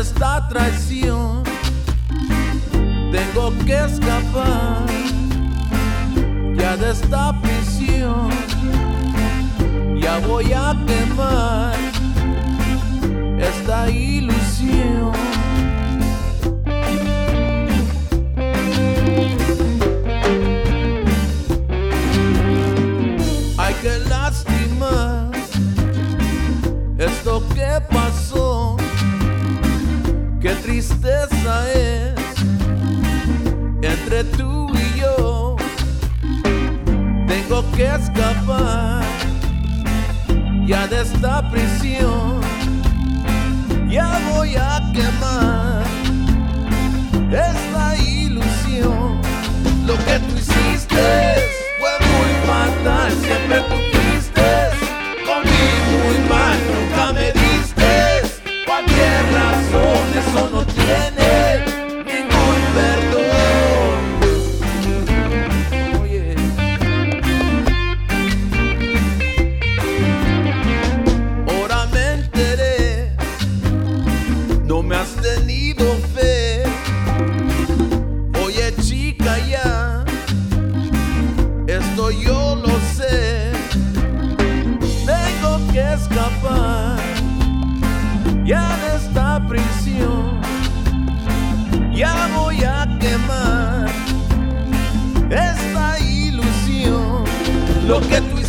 esta traición tengo que escapar ya de esta prisión. Ya voy a quemar esta ilusión. Ay, qué lástima esto que pasó. Qué tristeza es entre tú y yo. Tengo que escapar ya de esta prisión. Ya voy a quemar esta ilusión. Lo que tú hiciste fue muy fatal. Siempre tú fuiste conmigo muy mal. Nunca me diste cualquier razón. Eso no tiene ningún perdón. Oye, ahora me enteré, no me has tenido fe. Oye, chica, ya esto yo lo sé. Tengo que escapar ya de esta prisión. Ya voy a quemar esta ilusión. Lo que tú